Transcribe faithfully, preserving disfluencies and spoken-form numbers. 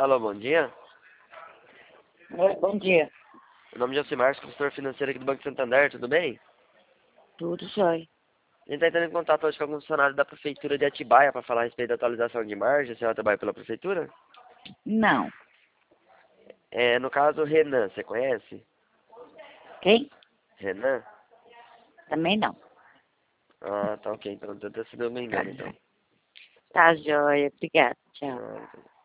Alô, bom dia. Oi, bom dia. Meu nome é Josimar, sou consultor financeiro aqui do Banco Santander, tudo bem? Tudo jóia. A gente está entrando em contato hoje com algum funcionário da Prefeitura de Atibaia para falar a respeito da atualização de margem. A senhora trabalha pela Prefeitura? Não. É, no caso, Renan, você conhece? Quem? Renan? Também não. Ah, tá ok, então deve ter sido um engano, então. Tá jóia. Obrigada. Tchau. Ah,